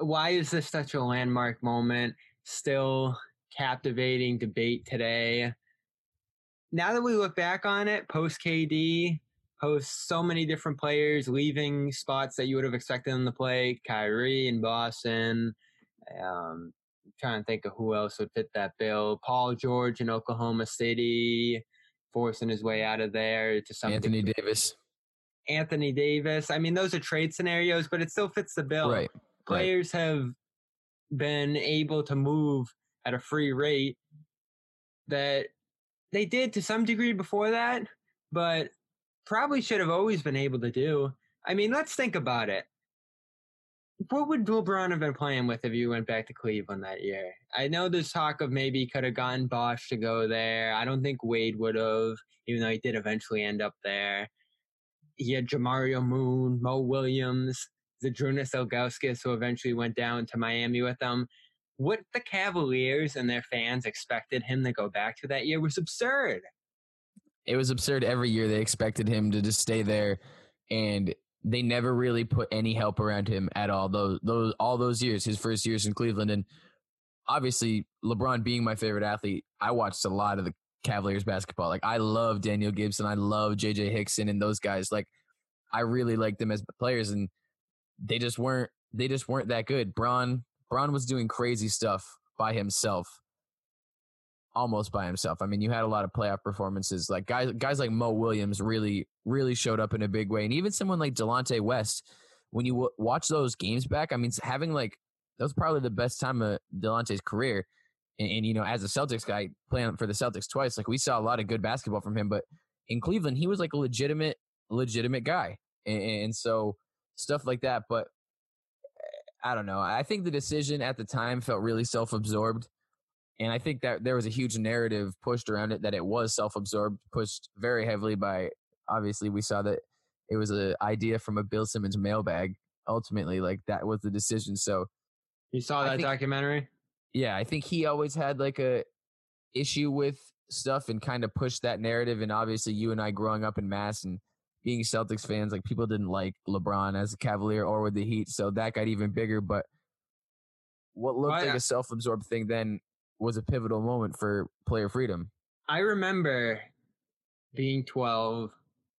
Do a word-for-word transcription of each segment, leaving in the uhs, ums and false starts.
why is this such a landmark moment? Still captivating debate today. Now that we look back on it, post K D, post so many different players leaving spots that you would have expected them to play, Kyrie in Boston, um, I'm trying to think of who else would fit that bill. Paul George in Oklahoma City, forcing his way out of there to something. Anthony Davis. Anthony Davis. I mean, those are trade scenarios, but it still fits the bill. Right. Players right. have been able to move at a free rate that they did to some degree before that, but probably should have always been able to do. I mean, let's think about it. What would LeBron have been playing with if you went back to Cleveland that year? I know there's talk of maybe he could have gotten Bosh to go there. I don't think Wade would have, even though he did eventually end up there. He had Jamario Moon, Mo Williams, Zydrunas Ilgauskas, who eventually went down to Miami with them. What the Cavaliers and their fans expected him to go back to that year was absurd. It was absurd every year. They expected him to just stay there, and they never really put any help around him at all. Those, those, all those years, his first years in Cleveland, and obviously LeBron being my favorite athlete, I watched a lot of the Cavaliers basketball. Like, I love Daniel Gibson, I love J J Hickson, and those guys. Like, I really liked them as players, and they just weren't. They just weren't that good. Bron, Bron was doing crazy stuff by himself. Almost by himself. I mean, you had a lot of playoff performances. Like guys, guys like Mo Williams really, really showed up in a big way, and even someone like Delonte West. When you w- watch those games back, I mean, having like that was probably the best time of Delonte's career. And, and you know, as a Celtics guy playing for the Celtics twice, like we saw a lot of good basketball from him. But in Cleveland, he was like a legitimate, legitimate guy, and, and so stuff like that. But I don't know. I think the decision at the time felt really self-absorbed. And I think that there was a huge narrative pushed around it that it was self-absorbed, pushed very heavily by, obviously we saw that it was an idea from a Bill Simmons mailbag. Ultimately, like that was the decision. So you saw that think, documentary? Yeah, I think he always had like a issue with stuff and kind of pushed that narrative. And obviously you and I growing up in Mass and being Celtics fans, like people didn't like LeBron as a Cavalier or with the Heat. So that got even bigger. But what looked well, like a self-absorbed thing then was a pivotal moment for player freedom. I remember being twelve,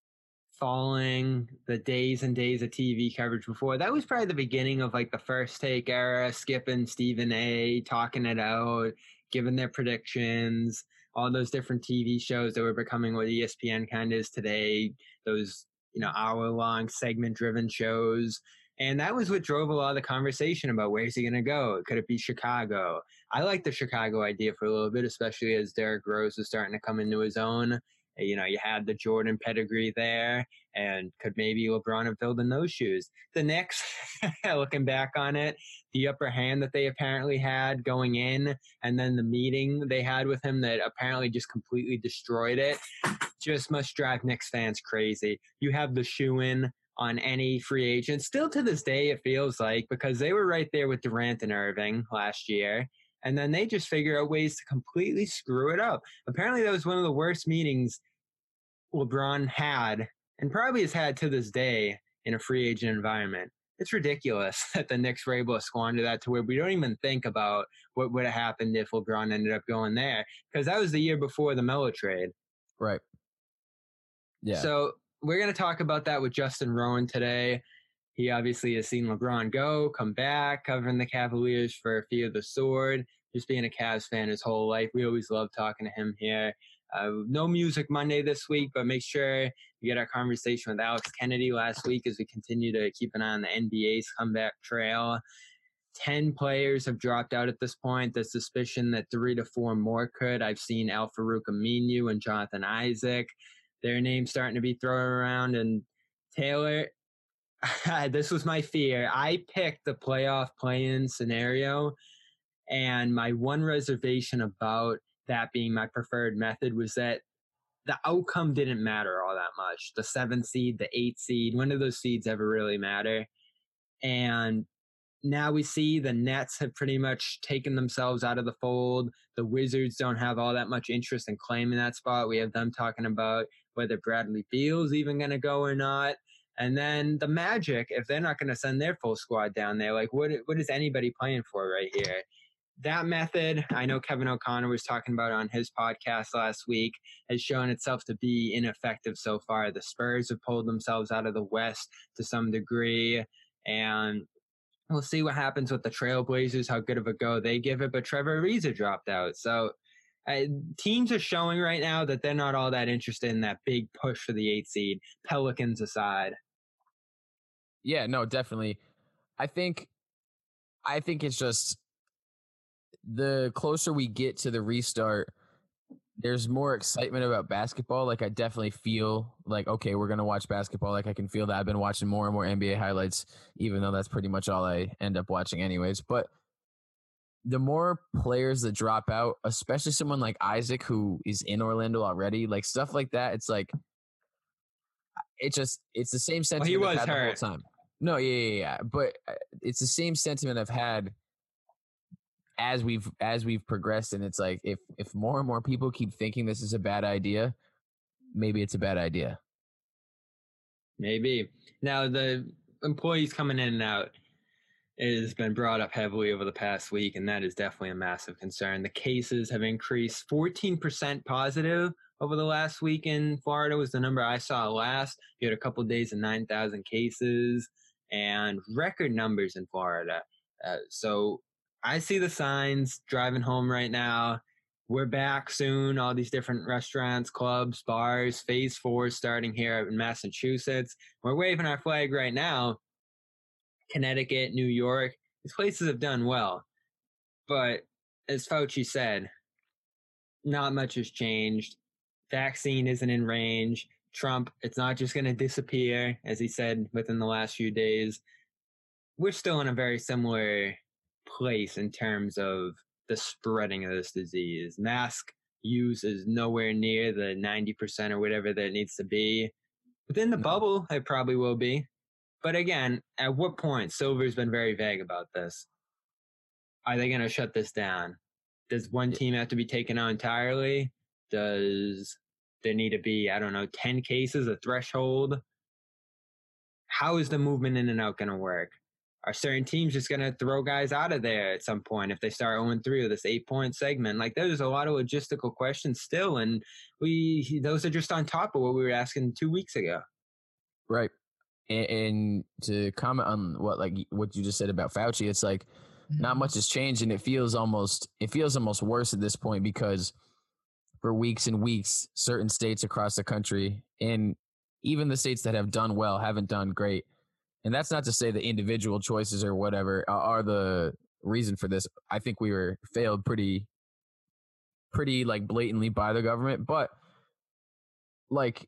following the days and days of T V coverage before. That was probably the beginning of like the First Take era, skipping Stephen A, talking it out, giving their predictions, all those different T V shows that were becoming what E S P N kind of is today, those, you know, hour-long segment-driven shows. And that was what drove a lot of the conversation about where's he going to go? Could it be Chicago? I like the Chicago idea for a little bit, especially as Derrick Rose was starting to come into his own. You know, you had the Jordan pedigree there, and could maybe LeBron have filled in those shoes? The Knicks, looking back on it, the upper hand that they apparently had going in, and then the meeting they had with him that apparently just completely destroyed it, just must drive Knicks fans crazy. You have the shoe-in on any free agent. Still to this day, it feels like, because they were right there with Durant and Irving last year, and then they just figure out ways to completely screw it up. Apparently, that was one of the worst meetings LeBron had, and probably has had to this day, in a free agent environment. It's ridiculous that the Knicks were able to squander that to where we don't even think about what would have happened if LeBron ended up going there, because that was the year before the Melo trade. Right. Yeah. So we're going to talk about that with Justin Rowan today. He obviously has seen LeBron go, come back, covering the Cavaliers for Fear the Sword, just being a Cavs fan his whole life. We always love talking to him here. Uh, no Music Monday this week, but make sure you get our conversation with Alex Kennedy last week as we continue to keep an eye on the N B A's comeback trail. Ten players have dropped out at this point. The suspicion that three to four more could. I've seen Al-Farouq Aminu and Jonathan Isaac. Their names starting to be thrown around. And Taylor, this was my fear. I picked the playoff play-in scenario, and my one reservation about that being my preferred method was that the outcome didn't matter all that much. The seventh seed, the eighth seed, when do those seeds ever really matter? And now we see the Nets have pretty much taken themselves out of the fold. The Wizards don't have all that much interest in claiming that spot. We have them talking about whether Bradley Beal's even going to go or not. And then the Magic, if they're not going to send their full squad down there, like what what is anybody playing for right here? That method, I know Kevin O'Connor was talking about on his podcast last week, has shown itself to be ineffective so far. The Spurs have pulled themselves out of the West to some degree, and we'll see what happens with the Trailblazers, how good of a go they give it. But Trevor Ariza dropped out. So uh, teams are showing right now that they're not all that interested in that big push for the eighth seed, Pelicans aside. Yeah, no, definitely. I think, I think it's just the closer we get to the restart, there's more excitement about basketball. Like I definitely feel like, okay, we're going to watch basketball. Like I can feel that. I've been watching more and more N B A highlights, even though that's pretty much all I end up watching anyways. But the more players that drop out, especially someone like Isaac, who is in Orlando already, like stuff like that, it's like, it just, it's the same sentiment well, he I've was had hurt. the whole time. No, yeah, yeah, yeah. But it's the same sentiment I've had as we've as we've progressed, and it's like if if more and more people keep thinking this is a bad idea, maybe it's a bad idea. Maybe. Now the employees coming in and out has been brought up heavily over the past week, and that is definitely a massive concern. The cases have increased fourteen percent positive over the last week in Florida was the number I saw last. You had a couple of days of nine thousand cases and record numbers in Florida. Uh, so I see the signs driving home right now. We're back soon. All these different restaurants, clubs, bars, phase four starting here in Massachusetts. We're waving our flag right now. Connecticut, New York, these places have done well. But as Fauci said, not much has changed. Vaccine isn't in range. Trump, it's not just going to disappear, as he said within the last few days. We're still in a very similar place in terms of the spreading of this disease. Mask use is nowhere near the ninety percent or whatever that it needs to be. Within the no. bubble, it probably will be. But again, at what point? Silver's been very vague about this. Are they going to shut this down? Does one team have to be taken out entirely? Does there need to be, I don't know, ten cases, a threshold? How is the movement in and out going to work? Are certain teams just going to throw guys out of there at some point if they start oh and three with this eight-point segment? Like, there's a lot of logistical questions still, and we those are just on top of what we were asking two weeks ago. Right. And, and to comment on what like what you just said about Fauci, it's like not much has changed, and it feels almost it feels almost worse at this point because for weeks and weeks, certain states across the country, and even the states that have done well, haven't done great. And that's not to say the individual choices or whatever are the reason for this. I think we were failed pretty, pretty like blatantly by the government, but like,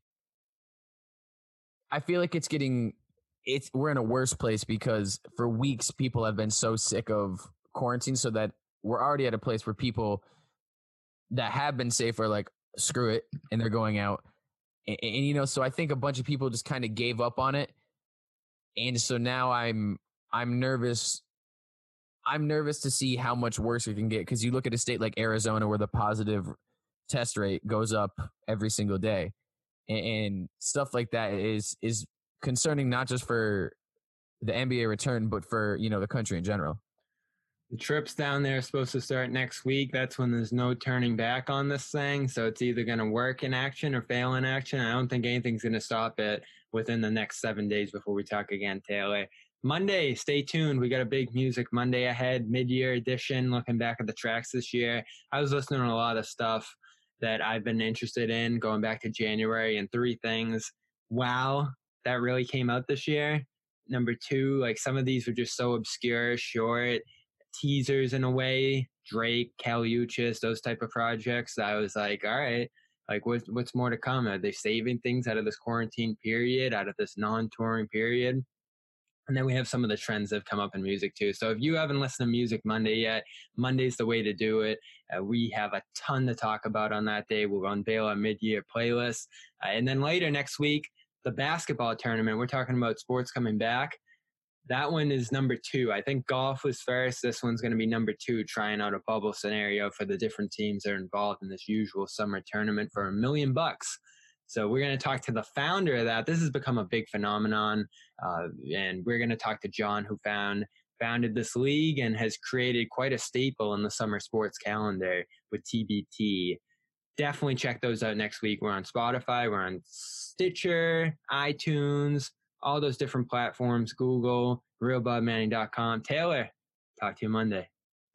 I feel like it's getting, it's, we're in a worse place because for weeks people have been so sick of quarantine so that we're already at a place where people that have been safe are like, screw it. And they're going out. And, and you know, so I think a bunch of people just kind of gave up on it. And so now I'm I'm nervous. I'm nervous to see how much worse it can get because you look at a state like Arizona where the positive test rate goes up every single day, and, and stuff like that is is concerning not just for the N B A return, but for you know the country in general. The trips down there are supposed to start next week. That's when there's no turning back on this thing. So it's either going to work in action or fail in action. I don't think anything's going to stop it within the next seven days before we talk again, Taylor. Monday, stay tuned. We got a big Music Monday ahead, mid-year edition, looking back at the tracks this year. I was listening to a lot of stuff that I've been interested in going back to January, and three things. Wow, that really came out this year. Number two, like some of these were just so obscure, short, teasers in a way, Drake, Kali Uchis, those type of projects. I was like, all right, like what's, what's more to come? Are they saving things out of this quarantine period, out of this non-touring period? And then we have some of the trends that have come up in music too. So if you haven't listened to Music Monday yet, Monday's the way to do it. Uh, we have a ton to talk about on that day. We'll unveil our mid-year playlist. Uh, and then later next week, the basketball tournament, we're talking about sports coming back. That one is number two. I think golf was first. This one's going to be number two, trying out a bubble scenario for the different teams that are involved in this usual summer tournament for a million bucks. So we're going to talk to the founder of that. This has become a big phenomenon. Uh, and we're going to talk to John, who found founded this league and has created quite a staple in the summer sports calendar with T B T. Definitely check those out next week. We're on Spotify, we're on Stitcher, iTunes, all those different platforms, Google, real bob manning dot com. Taylor, talk to you Monday.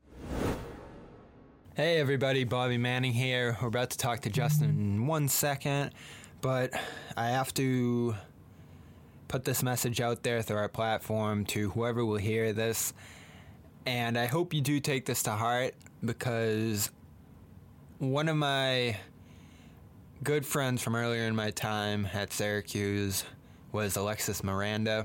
Hey everybody, Bobby Manning here. We're about to talk to Justin in one second, but I have to put this message out there through our platform to whoever will hear this. And I hope you do take this to heart, because one of my good friends from earlier in my time at Syracuse was Alexis Miranda.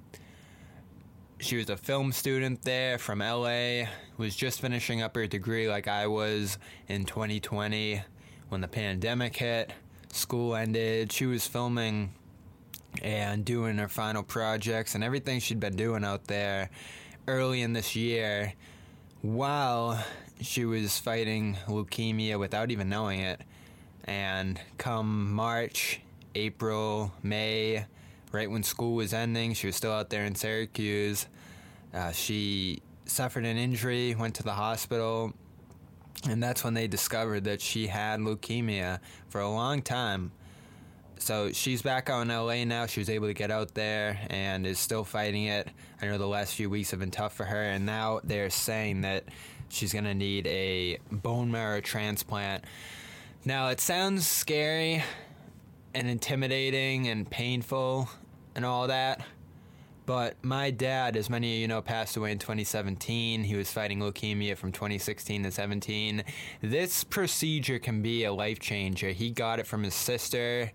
She was a film student there from L A, was just finishing up her degree like I was in twenty twenty when the pandemic hit. School ended. She was filming and doing her final projects and everything she'd been doing out there early in this year while she was fighting leukemia without even knowing it. And come March, April, May, right when school was ending, she was still out there in Syracuse. Uh, she suffered an injury, went to the hospital, and that's when they discovered that she had leukemia for a long time. So she's back out in L A now. She was able to get out there and is still fighting it. I know the last few weeks have been tough for her, and now they're saying that she's going to need a bone marrow transplant. Now, it sounds scary and intimidating and painful and all that, but my dad, as many of you know, passed away in twenty seventeen. He was fighting leukemia from twenty sixteen to seventeen. This procedure can be a life changer. He got it from his sister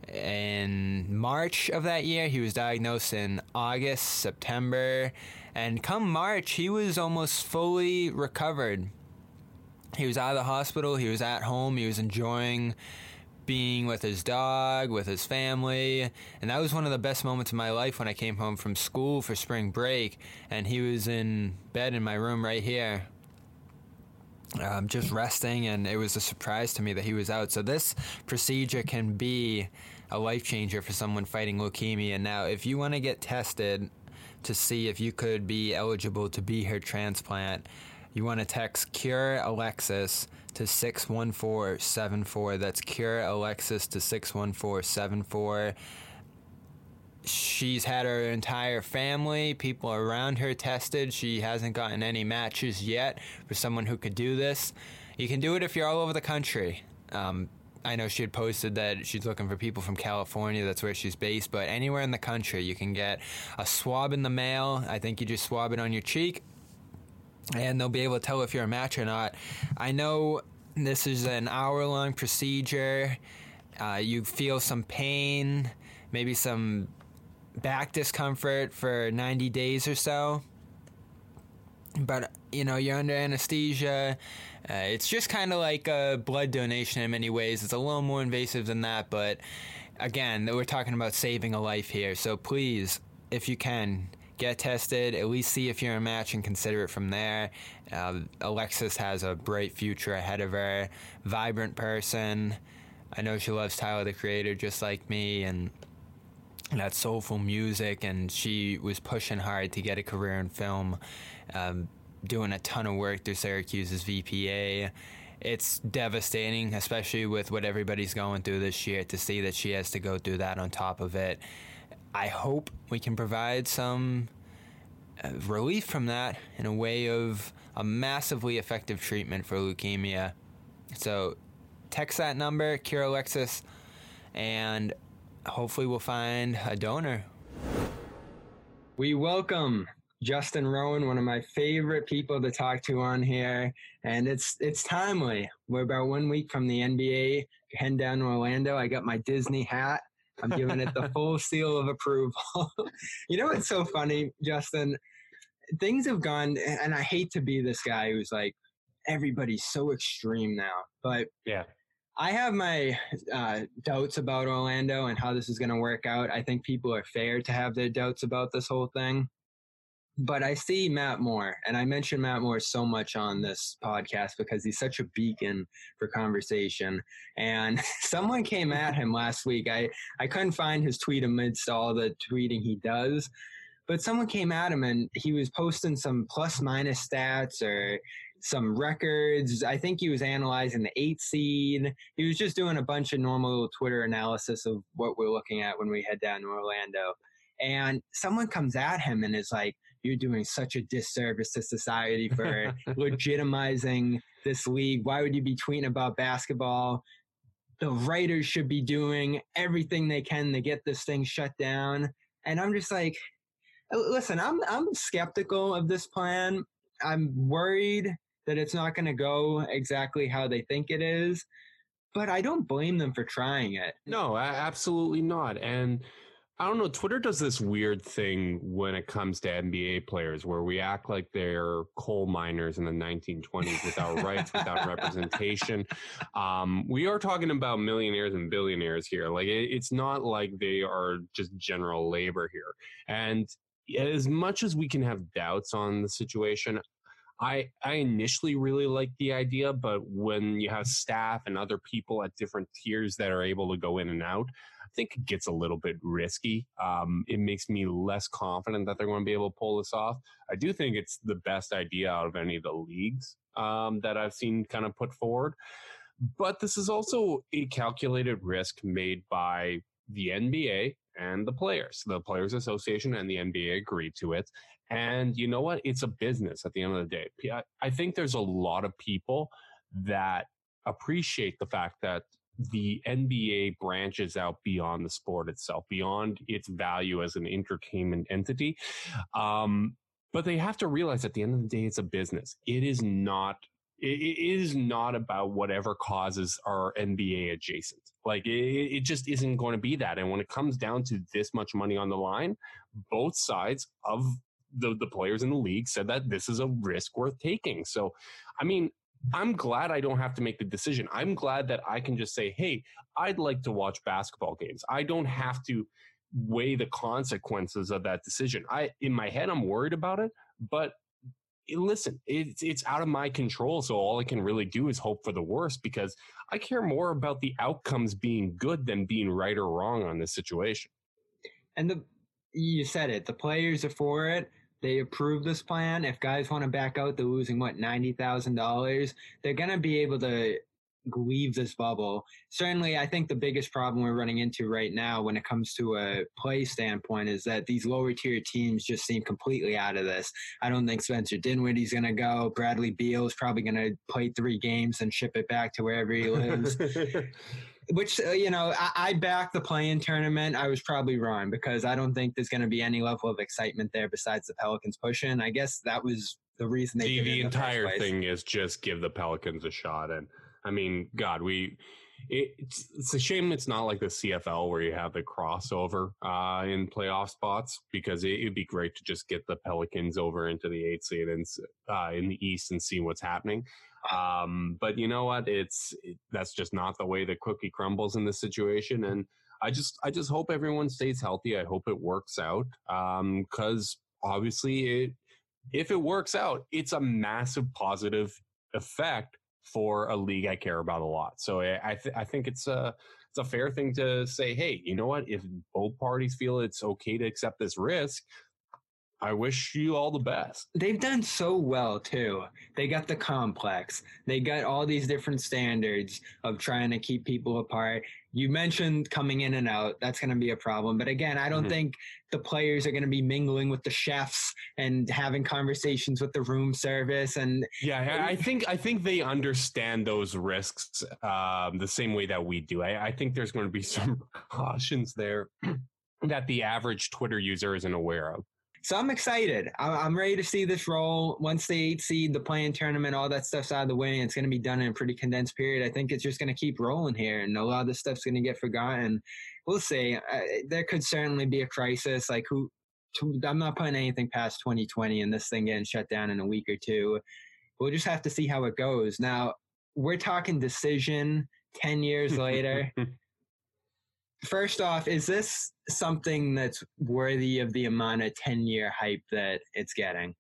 in March of that year. He was diagnosed in August, September, and come March, he was almost fully recovered. He was out of the hospital, he was at home, he was enjoying being with his dog, with his family, and that was one of the best moments of my life when I came home from school for spring break, and he was in bed in my room right here, um, just resting, and it was a surprise to me that he was out. So this procedure can be a life changer for someone fighting leukemia. Now, if you want to get tested to see if you could be eligible to be her transplant, you want to text Cure Alexis to six one four seven four. That's Cure Alexis to six one four seven four. She's had her entire family, people around her tested. She hasn't gotten any matches yet for someone who could do this. You can do it if you're all over the country. Um, I know she had posted that she's looking for people from California. That's where she's based. But anywhere in the country, you can get a swab in the mail. I think you just swab it on your cheek, and they'll be able to tell if you're a match or not. I know this is an hour-long procedure. Uh, you feel some pain, maybe some back discomfort for ninety days or so. But, you know, you're under anesthesia. Uh, it's just kind of like a blood donation in many ways. It's a little more invasive than that, but again, we're talking about saving a life here. So please, if you can, get tested, at least see if you're a match and consider it from there. Uh, Alexis has a bright future ahead of her. Vibrant person. I know she loves Tyler, the Creator, just like me, and that soulful music, and she was pushing hard to get a career in film, um, doing a ton of work through Syracuse's V P A. It's devastating, especially with what everybody's going through this year, to see that she has to go through that on top of it. I hope we can provide some uh, relief from that in a way of a massively effective treatment for leukemia. So text that number, Cure Alexis, and hopefully we'll find a donor. We welcome Justin Rowan, one of my favorite people to talk to on here, and it's it's timely. We're about one week from the N B A, heading down to Orlando. I got my Disney hat. I'm giving it the full seal of approval. You know what's so funny, Justin? Things have gone, and I hate to be this guy who's like, everybody's so extreme now, but yeah, I have my uh, doubts about Orlando and how this is going to work out. I think people are fair to have their doubts about this whole thing. But I see Matt Moore, and I mention Matt Moore so much on this podcast because he's such a beacon for conversation. And someone came at him last week. I, I couldn't find his tweet amidst all the tweeting he does, but someone came at him and he was posting some plus minus stats or some records. I think he was analyzing the eight seed. He was just doing a bunch of normal Twitter analysis of what we're looking at when we head down to Orlando. And someone comes at him and is like, you're doing such a disservice to society for legitimizing this league. Why would you be tweeting about basketball? The writers should be doing everything they can to get this thing shut down. And I'm just like, listen, I'm I'm skeptical of this plan. I'm worried that it's not going to go exactly how they think it is, but I don't blame them for trying it. No, absolutely not. And I don't know, Twitter does this weird thing when it comes to N B A players where we act like they're coal miners in the nineteen twenties without rights, without representation. Um, we are talking about millionaires and billionaires here. Like, it, it's not like they are just general labor here. And as much as we can have doubts on the situation, I, I initially really liked the idea, but when you have staff and other people at different tiers that are able to go in and out, I think it gets a little bit risky. Um, it makes me less confident that they're going to be able to pull this off. I do think it's the best idea out of any of the leagues um, that I've seen kind of put forward. But this is also a calculated risk made by the N B A and the players. The Players Association and the N B A agreed to it. And you know what? It's a business at the end of the day. I think there's a lot of people that appreciate the fact that the N B A branches out beyond the sport itself, beyond its value as an entertainment entity. Um, but they have to realize at the end of the day, it's a business. It is not, it, it is not about whatever causes are N B A adjacent. Like it, it just isn't going to be that. And when it comes down to this much money on the line, both sides of the, the players in the league said that this is a risk worth taking. So, I mean, I'm glad I don't have to make the decision. I'm glad that I can just say, hey, I'd like to watch basketball games. I don't have to weigh the consequences of that decision. I, in my head, I'm worried about it, but listen, it's, it's out of my control. So all I can really do is hope for the worst, because I care more about the outcomes being good than being right or wrong on this situation. And the, you said it, the players are for it. They approve this plan. If guys want to back out, they're losing, what, ninety thousand dollars. They're going to be able to leave this bubble. Certainly, I think the biggest problem we're running into right now when it comes to a play standpoint is that these lower tier teams just seem completely out of this. I don't think Spencer Dinwiddie's going to go. Bradley Beal's probably going to play three games and ship it back to wherever he lives. Which, uh, you know, I, I backed the play-in tournament. I was probably wrong because I don't think there's going to be any level of excitement there besides the Pelicans pushing. I guess that was the reason they the, did the it in entire the first place. thing is just give the Pelicans a shot. And I mean, God, we it, it's, it's a shame it's not like the C F L where you have the crossover uh, in playoff spots, because it would be great to just get the Pelicans over into the eighth seed and uh, in the East and see what's happening. Um, but you know what? It's it, that's just not the way the cookie crumbles in this situation. And I just I just hope everyone stays healthy. I hope it works out, um, because obviously, it if it works out, it's a massive positive effect for a league I care about a lot. So I th- I think it's a it's a fair thing to say, hey, you know what? If both parties feel it's okay to accept this risk, I wish you all the best. They've done so well, too. They got the complex. They got all these different standards of trying to keep people apart. You mentioned coming in and out. That's going to be a problem. But again, I don't mm-hmm. think the players are going to be mingling with the chefs and having conversations with the room service. And yeah, I think I think they understand those risks um, the same way that we do. I, I think there's going to be some precautions there that the average Twitter user isn't aware of. So I'm excited. I'm ready to see this roll. Once the eight seed, the play-in tournament, all that stuff's out of the way, and it's going to be done in a pretty condensed period. I think it's just going to keep rolling here, and a lot of this stuff's going to get forgotten. We'll see. Uh, there could certainly be a crisis. Like who? I'm not putting anything past twenty twenty and this thing getting shut down in a week or two. We'll just have to see how it goes. Now, we're talking decision ten years later. first off, is this something that's worthy of the amount of ten-year hype that it's getting?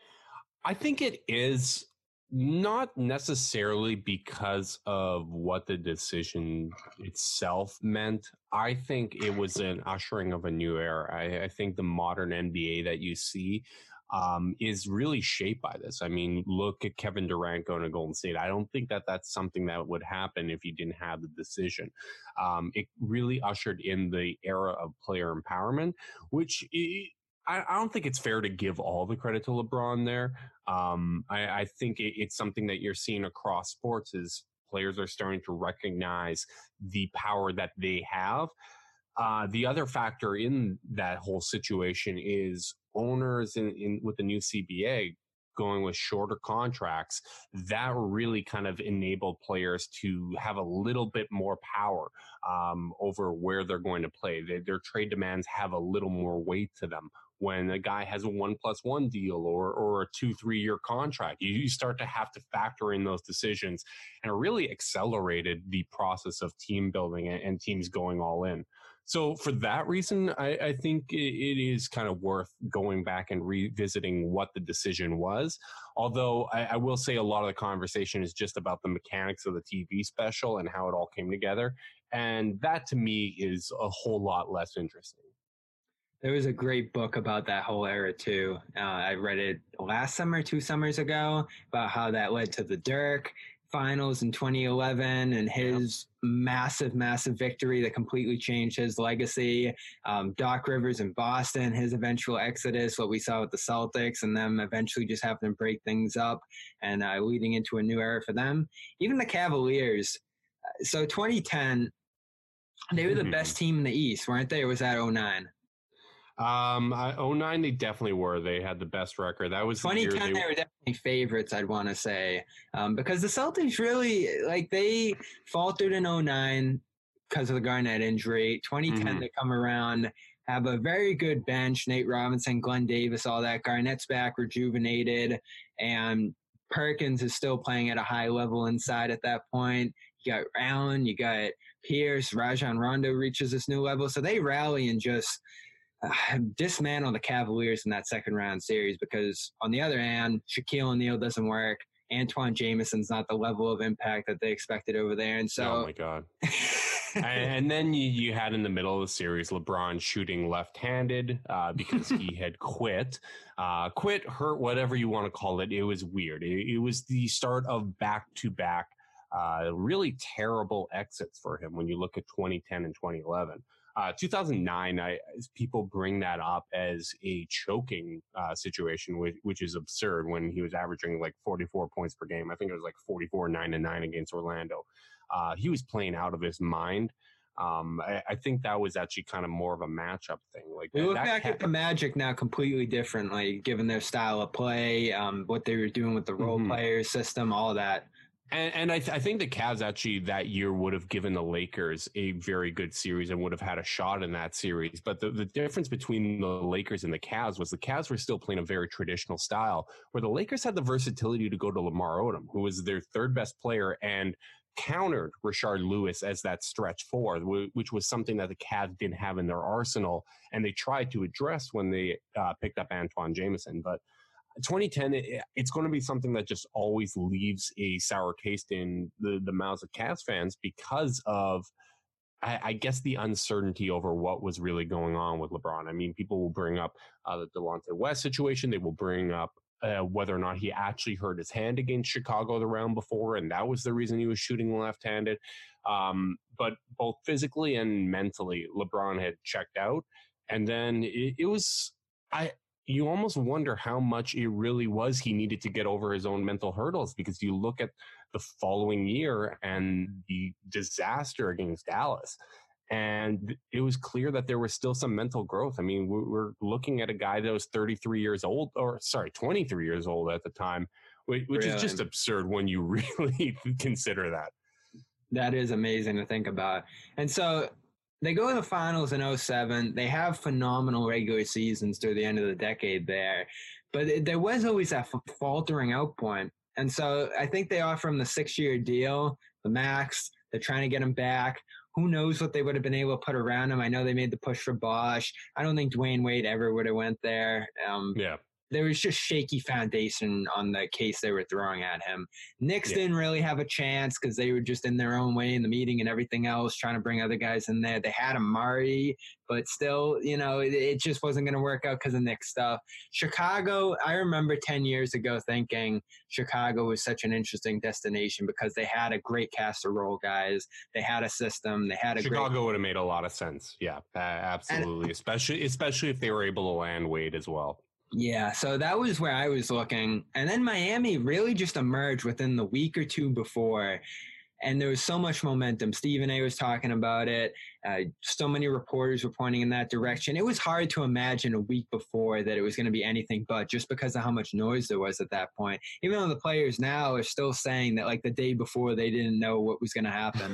I think it is, not necessarily because of what the decision itself meant. I think it was an ushering of a new era. I, I think the modern N B A that you see um, is really shaped by this. I mean, look at Kevin Durant going to Golden State. I don't think that that's something that would happen if you didn't have the decision. Um, it really ushered in the era of player empowerment, which I, I don't think it's fair to give all the credit to LeBron there. Um, I, I think it, it's something that you're seeing across sports is players are starting to recognize the power that they have. Uh, the other factor in that whole situation is owners in, in with the new C B A going with shorter contracts. That really kind of enabled players to have a little bit more power um, over where they're going to play. They, their trade demands have a little more weight to them. When a guy has a one plus one deal or or a two, three year contract, you, you start to have to factor in those decisions, and it really accelerated the process of team building and, and teams going all in. So for that reason, I, I think it, it is kind of worth going back and revisiting what the decision was. Although I, I will say a lot of the conversation is just about the mechanics of the T V special and how it all came together. And that to me is a whole lot less interesting. There was a great book about that whole era too. Uh, I read it last summer, two summers ago, about how that led to the Dirk finals in twenty eleven and his yep. massive, massive victory that completely changed his legacy. Um, Doc Rivers in Boston, his eventual exodus, what we saw with the Celtics, and them eventually just having to break things up and uh, leading into a new era for them. Even the Cavaliers. So twenty ten, they were the mm-hmm. best team in the East, weren't they? Or was that oh nine? Um, oh nine, they definitely were. They had the best record. That was twenty ten. The year they, they were definitely favorites, I'd want to say, um, because the Celtics really like they faltered in oh nine because of the Garnett injury. twenty ten, mm-hmm. they come around, have a very good bench. Nate Robinson, Glenn Davis, all that. Garnett's back, rejuvenated, and Perkins is still playing at a high level inside at that point. You got Allen, you got Pierce, Rajon Rondo reaches this new level, so they rally and just Uh, dismantle the Cavaliers in that second round series because on the other hand, Shaquille O'Neal doesn't work. Antoine Jameson's not the level of impact that they expected over there. And so, oh my God. And then you, you had in the middle of the series, LeBron shooting left-handed uh, because he had quit, uh, quit, hurt, whatever you want to call it. It was weird. It, it was the start of back-to-back uh, really terrible exits for him when you look at twenty ten and twenty eleven. Uh, two thousand nine, I, people bring that up as a choking uh, situation, which, which is absurd when he was averaging like forty-four points per game. I think it was like forty-four, nine and nine against Orlando. Uh, he was playing out of his mind. Um, I, I think that was actually kind of more of a matchup thing. Like we that, look that back ca- at the Magic now completely differently, given their style of play, um, what they were doing with the role mm-hmm. player system, all that. And, and I, th- I think the Cavs actually that year would have given the Lakers a very good series and would have had a shot in that series. But the, the difference between the Lakers and the Cavs was the Cavs were still playing a very traditional style, where the Lakers had the versatility to go to Lamar Odom, who was their third best player, and countered Rashard Lewis as that stretch four, which was something that the Cavs didn't have in their arsenal. And they tried to address when they uh, picked up Antoine Jameson. But twenty ten, it, it's going to be something that just always leaves a sour taste in the, the mouths of Cavs fans because of, I, I guess, the uncertainty over what was really going on with LeBron. I mean, people will bring up uh, the Delonte West situation. They will bring up uh, whether or not he actually hurt his hand against Chicago the round before, and that was the reason he was shooting left-handed. Um, but both physically and mentally, LeBron had checked out. And then it, it was... I. You almost wonder how much it really was he needed to get over his own mental hurdles, because you look at the following year and the disaster against Dallas, and it was clear that there was still some mental growth. I mean, we're looking at a guy that was thirty-three years old, or sorry, twenty-three years old at the time, which really? is just absurd when you really consider that. That is amazing to think about. And so they go to the finals in oh seven. They have phenomenal regular seasons through the end of the decade there. But it, there was always that f- faltering out point. And so I think they offer him the six-year deal, the max. They're trying to get him back. who knows what they would have been able to put around him. I know they made the push for Bosch. I don't think Dwayne Wade ever would have went there. Um, yeah. There was just shaky foundation on the case they were throwing at him. Knicks yeah. didn't really have a chance because they were just in their own way in the meeting and everything else, trying to bring other guys in there. They had Amari, but still, you know, it, it just wasn't going to work out because of Knicks stuff. Chicago, I remember ten years ago thinking Chicago was such an interesting destination because they had a great cast of role guys. They had a system. They had a Chicago great... would have made a lot of sense. Yeah, uh, absolutely. And, especially, especially if they were able to land Wade as well. Yeah, so that was where I was looking. And then Miami really just emerged within the week or two before. And there was so much momentum. Stephen A was talking about it. Uh, so many reporters were pointing in that direction. It was hard to imagine a week before that it was going to be anything but, just because of how much noise there was at that point. Even though the players now are still saying that like the day before they didn't know what was going to happen.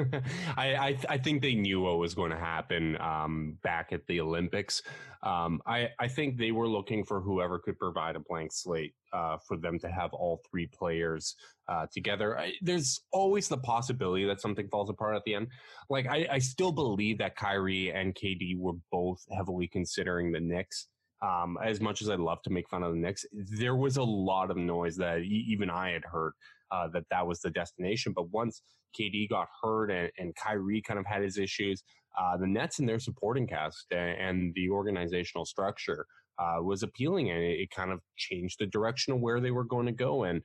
I, I I think they knew what was going to happen um, back at the Olympics. Um, I, I think they were looking for whoever could provide a blank slate uh, for them to have all three players uh, together. I, there's always the possibility that something falls apart at the end. Like, I, I still believe that Kyrie and K D were both heavily considering the Knicks. Um, as much as I'd love to make fun of the Knicks, there was a lot of noise that even I had heard uh, that that was the destination. But once K D got hurt and, and Kyrie kind of had his issues, uh, the Nets and their supporting cast and, and the organizational structure uh, was appealing, and it, it kind of changed the direction of where they were going to go. And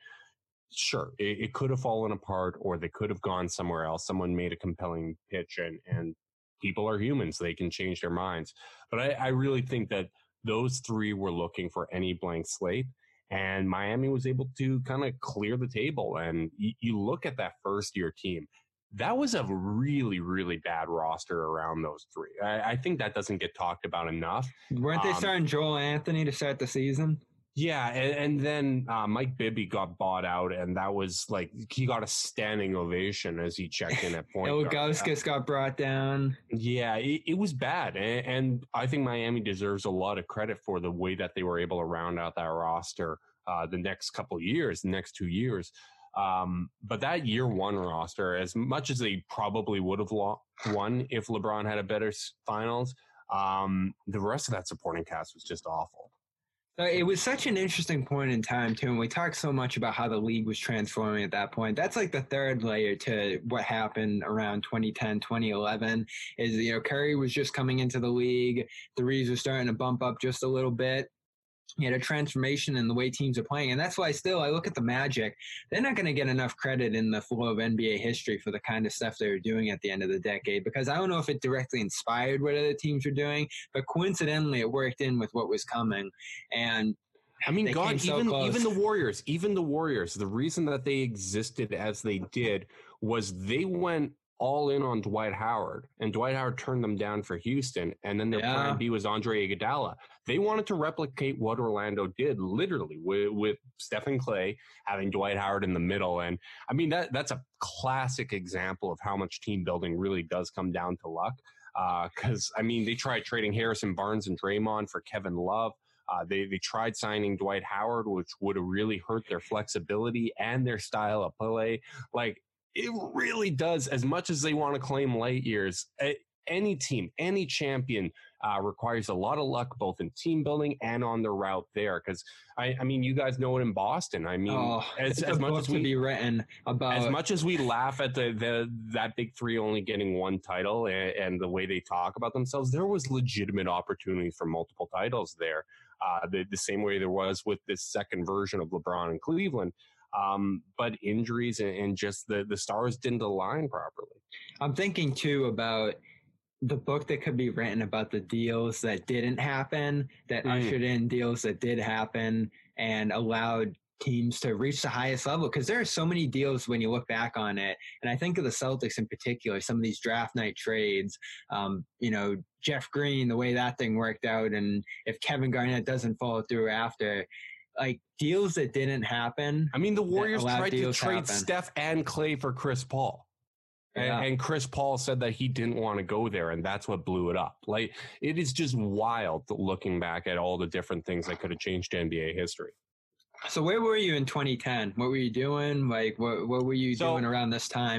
sure, it, it could have fallen apart, or they could have gone somewhere else. Someone made a compelling pitch, and, and people are humans. They can change their minds. But I, I really think that those three were looking for any blank slate, and Miami was able to kind of clear the table. And you, you look at that first year team, that was a really, really bad roster around those three. I, I think that doesn't get talked about enough. Weren't they um, starting Joel Anthony to start the season? Yeah, and, and then uh, Mike Bibby got bought out, and that was like he got a standing ovation as he checked in at point guard. Ilgauskas got brought down. Yeah, it, it was bad, and, and I think Miami deserves a lot of credit for the way that they were able to round out that roster uh, the next couple of years, the next two years. Um, but that year one roster, as much as they probably would have lo- won if LeBron had a better finals, um, the rest of that supporting cast was just awful. So it was such an interesting point in time, too, and we talked so much about how the league was transforming at that point. That's like the third layer to what happened around twenty ten, twenty eleven, is, you know, Curry was just coming into the league. Threes were starting to bump up just a little bit. You had a transformation in the way teams are playing. And that's why still I look at the Magic. They're not going to get enough credit in the flow of N B A history for the kind of stuff they were doing at the end of the decade, because I don't know if it directly inspired what other teams were doing, but coincidentally it worked in with what was coming. And I mean, God, so even close. even the Warriors, even the Warriors, the reason that they existed as they did was they went all in on Dwight Howard, and Dwight Howard turned them down for Houston, and then their yeah. plan B was Andre Iguodala. They wanted to replicate what Orlando did, literally, with, with Stephen Clay having Dwight Howard in the middle. And I mean, that that's a classic example of how much team building really does come down to luck. Because, uh, I mean, they tried trading Harrison Barnes and Draymond for Kevin Love. Uh, they, they tried signing Dwight Howard, which would have really hurt their flexibility and their style of play. Like, it really does, as much as they want to claim light years, any team, any champion uh, requires a lot of luck, both in team building and on the route there. Because, I, I mean, you guys know it in Boston. I mean, oh, as, as much as we be written about, as much as we laugh at the, the that big three only getting one title and, and the way they talk about themselves, there was legitimate opportunities for multiple titles there. Uh, the, the same way there was with this second version of LeBron in Cleveland. Um, but injuries and, and just the, the stars didn't align properly. I'm thinking too about the book that could be written about the deals that didn't happen, that mm. ushered in deals that did happen and allowed teams to reach the highest level. Because there are so many deals when you look back on it. And I think of the Celtics in particular, some of these draft night trades, um, you know, Jeff Green, the way that thing worked out. And if Kevin Garnett doesn't follow through after, like deals that didn't happen. I mean, the Warriors tried to trade happen. Steph and Clay for Chris Paul. Yeah. And, and Chris Paul said that he didn't want to go there, and that's what blew it up. Like, it is just wild looking back at all the different things that could have changed N B A history. So where were you in twenty ten? What were you doing? Like, what what were you so, doing around this time?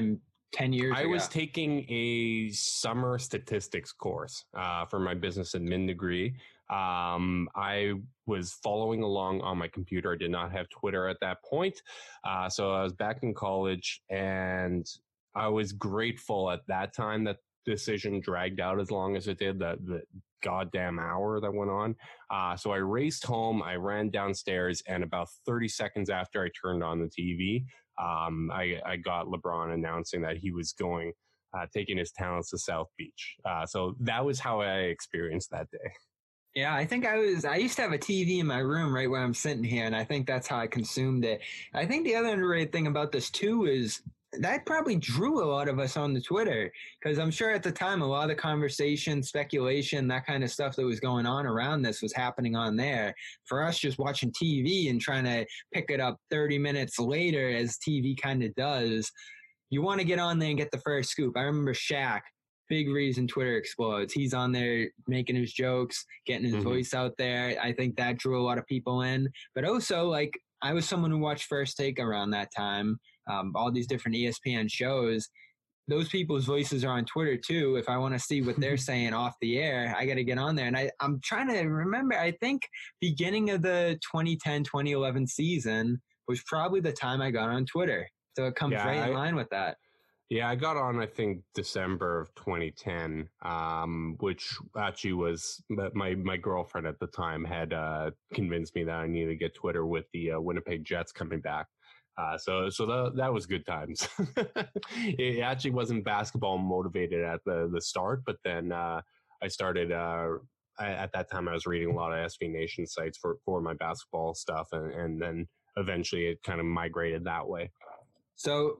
ten years I ago? was taking a summer statistics course uh, for my business admin degree. Um, I was following along on my computer. I did not have Twitter at that point. Uh, so I was back in college, and I was grateful at that time that decision dragged out as long as it did, that the goddamn hour that went on. Uh, so I raced home, I ran downstairs, and about thirty seconds after I turned on the T V, um, I, I got LeBron announcing that he was going, uh, taking his talents to South Beach. Uh, so that was how I experienced that day. Yeah, I think I was, I used to have a T V in my room right where I'm sitting here, and I think that's how I consumed it. I think the other underrated thing about this too is that probably drew a lot of us on the Twitter, because I'm sure at the time a lot of the conversation, speculation, that kind of stuff that was going on around this was happening on there. For us just watching T V and trying to pick it up thirty minutes later, as T V kind of does, you want to get on there and get the first scoop. I remember Shaq, big reason Twitter explodes. He's on there making his jokes, getting his mm-hmm. voice out there. I think that drew a lot of people in. But also, like, I was someone who watched First Take around that time. Um, all these different E S P N shows, those people's voices are on Twitter too. If I want to see what they're saying off the air, I got to get on there. And I, I'm trying to remember, I think beginning of the twenty ten, twenty eleven season was probably the time I got on Twitter. So it comes yeah, right I, in line with that. Yeah, I got on, I think, December of twenty ten, um, which actually was my, my girlfriend at the time had uh, convinced me that I needed to get Twitter with the uh, Winnipeg Jets coming back. Uh, so so that, that was good times. It actually wasn't basketball motivated at the, the start, but then uh, I started, uh, I, at that time I was reading a lot of S B Nation sites for, for my basketball stuff, and, and then eventually it kind of migrated that way. So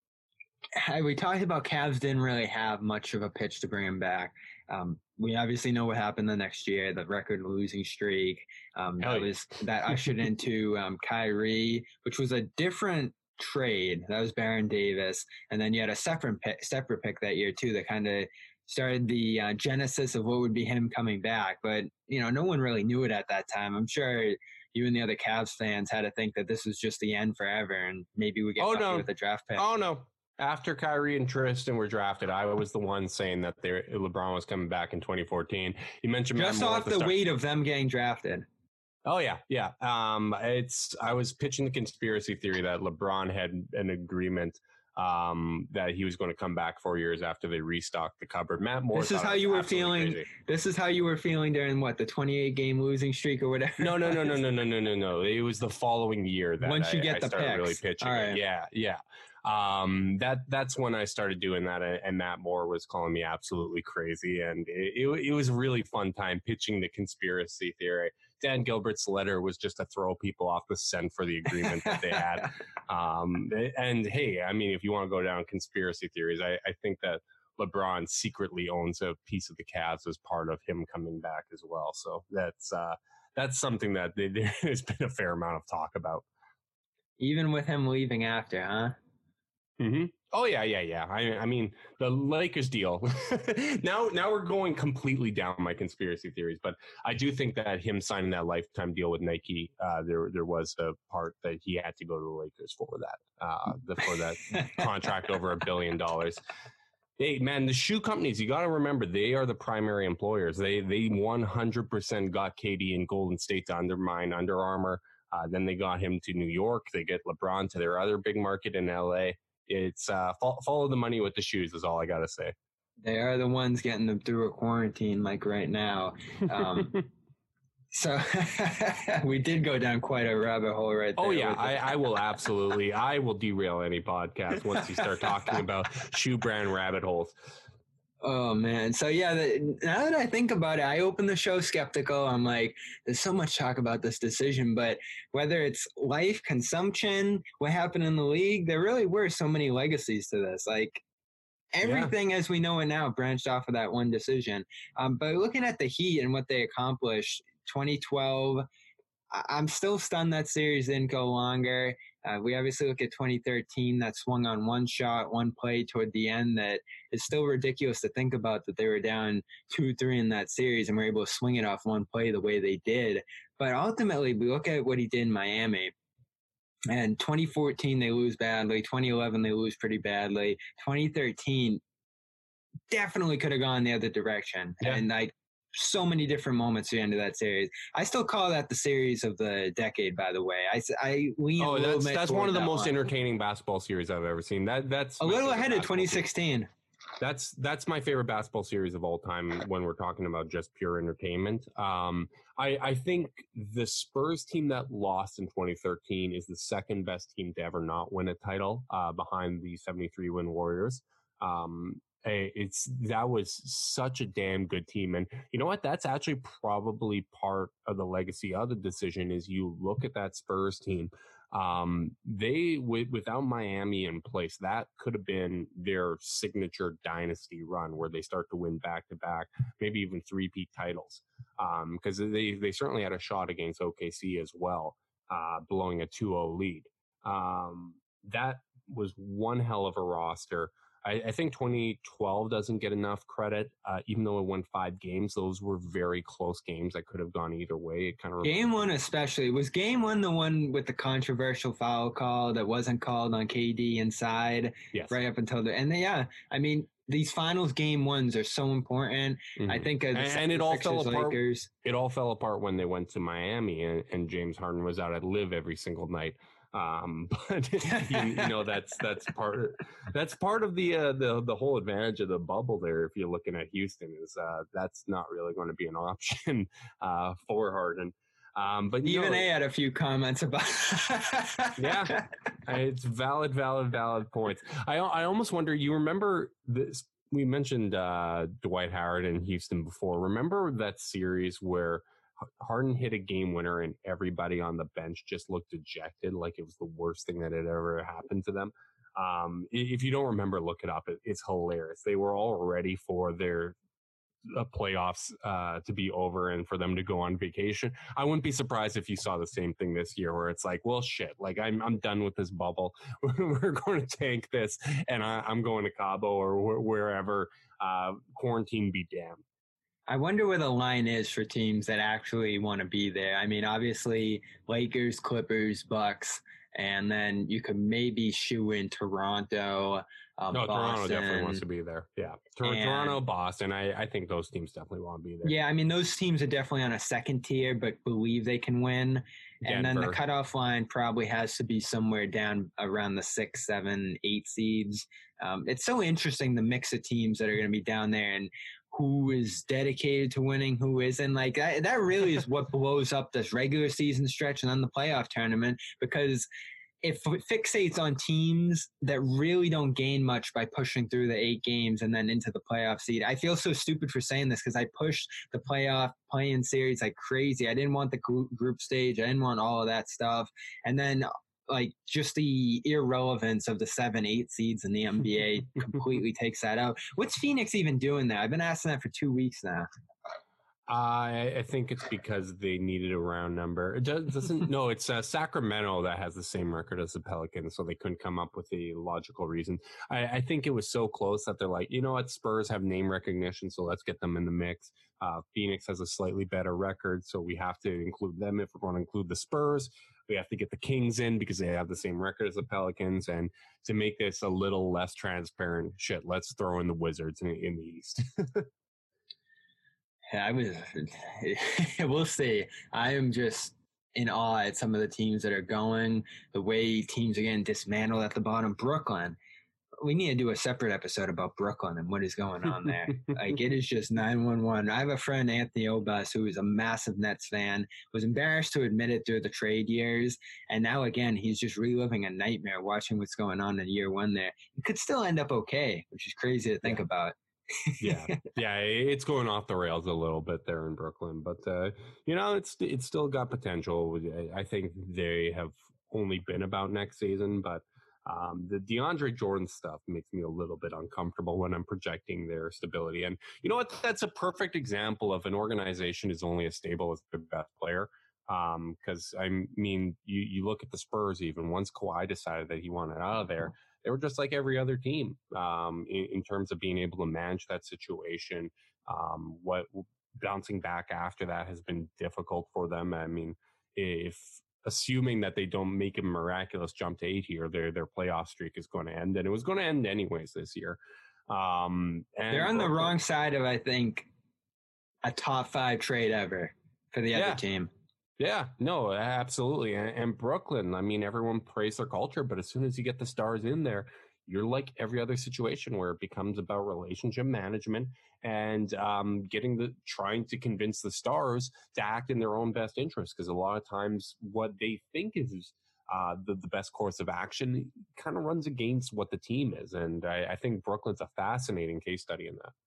we talked about Cavs didn't really have much of a pitch to bring him back. Um, we obviously know what happened the next year, the record losing streak. Um, that was that ushered into um, Kyrie, which was a different trade. That was Baron Davis, and then you had a separate pick, separate pick that year too. That kind of started the uh, genesis of what would be him coming back. But you know, no one really knew it at that time. I'm sure you and the other Cavs fans had to think that this was just the end forever, and maybe we get oh, lucky no. with a draft pick. Oh no. After Kyrie and Tristan were drafted, I was the one saying that LeBron was coming back in twenty fourteen. You mentioned just off the, the weight of them getting drafted. Oh yeah, yeah. Um, it's I was pitching the conspiracy theory that LeBron had an agreement um, that he was going to come back four years after they restocked the cupboard. Matt Moore. This is how you were feeling. Crazy. This is how you were feeling during what, the twenty-eight game losing streak or whatever. No, no, no, no, no, no, no, no, no. It was the following year that once you I, get I the started picks. really pitching. Right. It. Yeah, yeah. Um, that that's when I started doing that, and Matt Moore was calling me absolutely crazy, and it, it, it was a really fun time pitching the conspiracy theory. Dan Gilbert's letter was just to throw people off the scent for the agreement that they had. Um, and hey, I mean, if you want to go down conspiracy theories, I, I think that LeBron secretly owns a piece of the Cavs as part of him coming back as well. So that's uh, that's something that they, there's been a fair amount of talk about. Even with him leaving after, huh? Mm-hmm. Oh yeah, yeah, yeah. I, I mean, the Lakers deal. now, now we're going completely down my conspiracy theories, but I do think that him signing that lifetime deal with Nike, uh, there, there was a part that he had to go to the Lakers for that, uh, the, for that contract over a billion dollars. Hey, man, the shoe companies, you got to remember, they are the primary employers. They, they one hundred percent got K D in Golden State to undermine Under Armour. Uh, then they got him to New York. They get LeBron to their other big market in L A. It's uh, follow the money with the shoes is all I got to say. They are the ones getting them through a quarantine like right now. Um, so we did go down quite a rabbit hole right there. Oh, yeah, I, I will absolutely. I will derail any podcast once you start talking about shoe brand rabbit holes. Oh, man. So, yeah, the, now that I think about it, I opened the show skeptical. I'm like, there's so much talk about this decision, but whether it's life, consumption, what happened in the league, there really were so many legacies to this. Like, everything yeah. as we know it now branched off of that one decision. Um, but looking at the Heat and what they accomplished, twenty twelve, I- I'm still stunned that series didn't go longer. Uh, we obviously look at twenty thirteen, that swung on one shot, one play toward the end that is still ridiculous to think about, that they were down two three in that series and were able to swing it off one play the way they did. But ultimately, we look at what he did in Miami. And twenty fourteen, they lose badly. twenty eleven, they lose pretty badly. twenty thirteen, definitely could have gone the other direction. Yeah. And like so many different moments at the end of that series. I still call that the series of the decade, by the way. I, I lean oh, a that's, that's one of the most one. entertaining basketball series I've ever seen. That That's a little ahead of twenty sixteen. Series. That's that's my favorite basketball series of all time when we're talking about just pure entertainment. Um, I, I think the Spurs team that lost in twenty thirteen is the second best team to ever not win a title, uh, behind the seventy-three win Warriors. Um, it's that was such a damn good team, and you know what? That's actually probably part of the legacy of the decision. Is you look at that Spurs team. Um, they, with, without Miami in place, that could have been their signature dynasty run where they start to win back to back, maybe even three-peat titles. Um, cause they, they certainly had a shot against O K C as well, uh, blowing a two oh lead. Um, that was one hell of a roster. I, I think twenty twelve doesn't get enough credit, uh, even though it won five games. Those were very close games that could have gone either way. It kind of game one, especially was game one the one with the controversial foul call that wasn't called on K D inside, yes. right up until the and they, yeah, I mean these finals game ones are so important. Mm-hmm. I think, uh, and, and it all fell apart. Lakers. It all fell apart when they went to Miami, and, and James Harden was out at live every single night. Um, but you, you know, that's, that's part, that's part of the, uh, the, the whole advantage of the bubble there. If you're looking at Houston is, uh, that's not really going to be an option, uh, for Harden. Um, but even know, A had a few comments about, yeah, it's valid, valid, valid points. I, I almost wonder, you remember this, we mentioned, uh, Dwight Howard in Houston before. Remember that series where Harden hit a game winner and everybody on the bench just looked dejected, like it was the worst thing that had ever happened to them. Um, if you don't remember, look it up. It, it's hilarious. They were all ready for their uh, playoffs uh, to be over and for them to go on vacation. I wouldn't be surprised if you saw the same thing this year, where it's like, well, shit, like I'm I'm done with this bubble. We're going to tank this, and I, I'm going to Cabo or wh- wherever. Uh, quarantine be damned. I wonder where the line is for teams that actually want to be there. I mean, obviously, Lakers, Clippers, Bucks, and then you could maybe shoe in Toronto. Um, no, Boston. Toronto definitely wants to be there. Yeah, Tor- and, Toronto, Boston. I, I think those teams definitely want to be there. Yeah, I mean, those teams are definitely on a second tier, but believe they can win. And Denver. Then the cutoff line probably has to be somewhere down around the six, seven, eight seeds. Um, it's so interesting, the mix of teams that are going to be down there and who is dedicated to winning, who isn't. Like that, that really is what blows up this regular season stretch and then the playoff tournament, because if it fixates on teams that really don't gain much by pushing through the eight games and then into the playoff seed. I feel so stupid for saying this because I pushed the playoff play-in series like crazy. I didn't want the group stage. I didn't want all of that stuff. And then like just the irrelevance of the seven, eight seeds in the N B A completely takes that out. What's Phoenix even doing there? I've been asking that for two weeks now. Uh, I think it's because they needed a round number. It does, doesn't. No, it's uh, Sacramento that has the same record as the Pelicans, so they couldn't come up with a logical reason. I, I think it was so close that they're like, you know what, Spurs have name recognition, so let's get them in the mix. Uh, Phoenix has a slightly better record, so we have to include them. If we're going to include the Spurs, we have to get the Kings in because they have the same record as the Pelicans. And to make this a little less transparent, shit, let's throw in the Wizards in, in the East. I was, we'll see. I am just in awe at some of the teams that are going, the way teams are getting dismantled at the bottom. Brooklyn, we need to do a separate episode about Brooklyn and what is going on there. Like it is just nine one one. I have a friend, Anthony Obas, who is a massive Nets fan, was embarrassed to admit it through the trade years. And now again, he's just reliving a nightmare watching what's going on in year one there. It could still end up okay, which is crazy to think yeah. about. yeah, yeah, it's going off the rails a little bit there in Brooklyn, but uh, you know, it's it's still got potential. I think they have only been about next season, but um, the DeAndre Jordan stuff makes me a little bit uncomfortable when I'm projecting their stability. And you know what? That's a perfect example of an organization is only as stable as their best player. Because um, I mean, you you look at the Spurs. Even once Kawhi decided that he wanted out of there, they were just like every other team um, in, in terms of being able to manage that situation. Um, what bouncing back after that has been difficult for them. I mean, if assuming that they don't make a miraculous jump to eight here, their their playoff streak is going to end, and it was going to end anyways this year. Um, and They're on the wrong side of, I think, a top five trade ever for the Yeah. other team. Yeah, no, absolutely. And, and Brooklyn, I mean, everyone praised their culture, but as soon as you get the stars in there, you're like every other situation where it becomes about relationship management and um, getting the trying to convince the stars to act in their own best interest. Because a lot of times, what they think is uh, the the best course of action kind of runs against what the team is, and I, I think Brooklyn's a fascinating case study in that.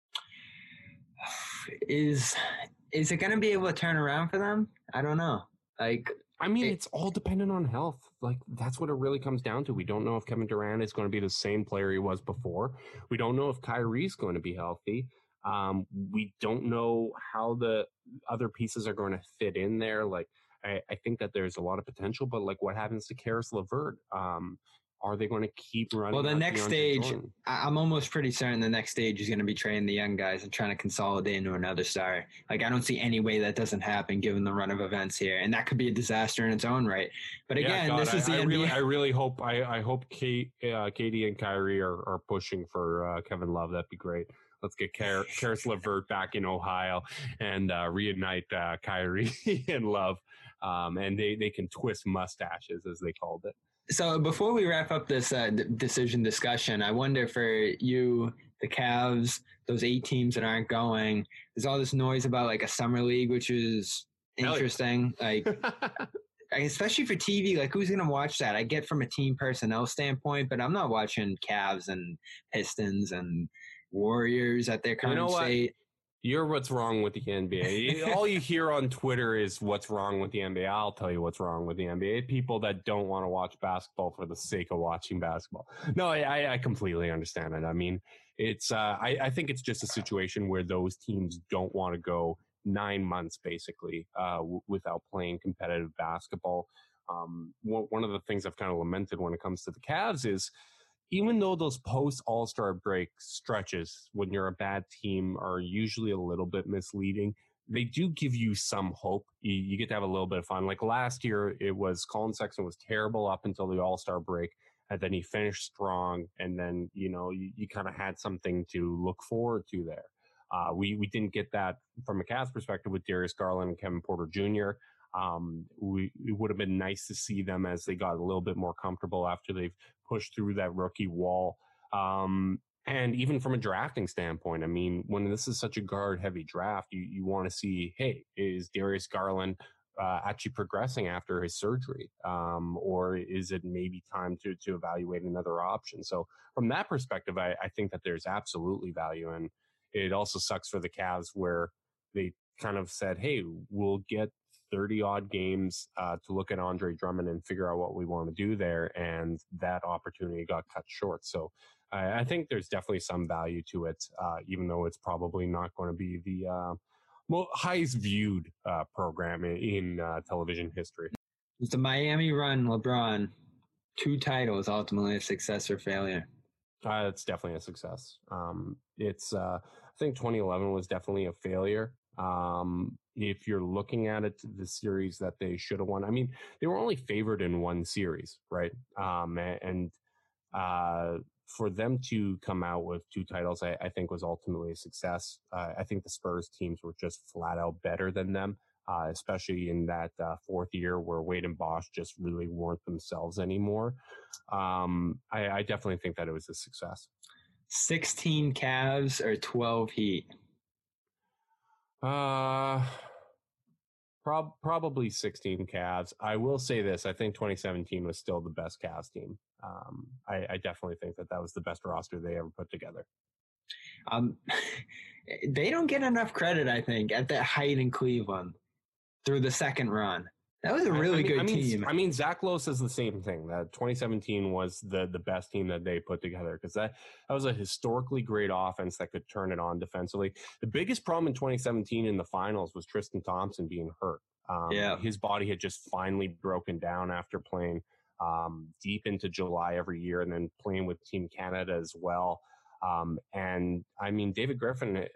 Is is it going to be able to turn around for them? I don't know. Like, I mean, It- it's all dependent on health. Like, that's what it really comes down to. We don't know if Kevin Durant is going to be the same player he was before. We don't know if Kyrie's going to be healthy. Um, we don't know how the other pieces are going to fit in there. Like, I, I think that there's a lot of potential, but like, what happens to Karis LeVert? Um, are they going to keep running? Well, the out next DeAndre stage, Jordan? I- I'm almost pretty certain the next stage is going to be training the young guys and trying to consolidate into another star. Like, I don't see any way that doesn't happen given the run of events here, and that could be a disaster in its own right. But Yeah, again, God, this is I, the I N B A. really, I really hope, I, I hope Kate, uh, Katie and Kyrie are, are pushing for uh, Kevin Love. That'd be great. Let's get Car- Karis LeVert back in Ohio and uh, reunite uh, Kyrie and Love. Um, and they, they can twist mustaches, as they called it. So before we wrap up this uh, d- decision discussion, I wonder for you, the Cavs, those eight teams that aren't going, there's all this noise about like a summer league, which is Hell yeah. interesting. Like, especially for T V, like who's going to watch that? I get from a team personnel standpoint, but I'm not watching Cavs and Pistons and Warriors at their current know what? state. You're what's wrong with the N B A. All you hear on Twitter is what's wrong with the N B A. I'll tell you what's wrong with the N B A. People that don't want to watch basketball for the sake of watching basketball. No, I, I completely understand it. I mean, it's. Uh, I, I think it's just a situation where those teams don't want to go nine months basically uh, w- without playing competitive basketball. Um, one, one of the things I've kind of lamented when it comes to the Cavs is, even though those post All-Star break stretches when you're a bad team are usually a little bit misleading, they do give you some hope. You, you get to have a little bit of fun. Like last year, it was Colin Sexton was terrible up until the All-Star break, and then he finished strong, and then, you know, you, you kind of had something to look forward to there. Uh, we, we didn't get that from a Cavs perspective with Darius Garland and Kevin Porter Junior Um, we, it would have been nice to see them as they got a little bit more comfortable after they've pushed through that rookie wall. Um, and even from a drafting standpoint, I mean, when this is such a guard heavy draft, you, you want to see, hey, is Darius Garland uh, actually progressing after his surgery? Um, or is it maybe time to, to evaluate another option? So from that perspective, I, I think that there's absolutely value. And it also sucks for the Cavs where they kind of said, hey, we'll get thirty odd games uh, to look at Andre Drummond and figure out what we want to do there. And that opportunity got cut short. So I, I think there's definitely some value to it, uh, even though it's probably not going to be the uh, mo- highest viewed uh, program in, in uh, television history. It's the Miami run, LeBron, two titles, ultimately a success or failure. Uh, it's definitely a success. Um, it's, uh, I think twenty eleven was definitely a failure. Um, if you're looking at it, the series that they should have won, I mean, they were only favored in one series, right? Um, and, uh, for them to come out with two titles, I, I think was ultimately a success. Uh, I think the Spurs teams were just flat out better than them, uh, especially in that uh, fourth year where Wade and Bosch just really weren't themselves anymore. Um, I, I definitely think that it was a success. sixteen Cavs or twelve Heat? Uh, prob- probably sixteen Cavs. I will say this. I think twenty seventeen was still the best Cavs team. Um, I, I definitely think that that was the best roster they ever put together. Um, they don't get enough credit, I think, at that height in Cleveland through the second run. That was a really I, I mean, good I mean, team. I mean, Zach Lowe says the same thing, that twenty seventeen was the, the best team that they put together, because that, that was a historically great offense that could turn it on defensively. The biggest problem in twenty seventeen in the finals was Tristan Thompson being hurt. Um, Yeah. His body had just finally broken down after playing um, deep into July every year and then playing with Team Canada as well. Um, and I mean, David Griffin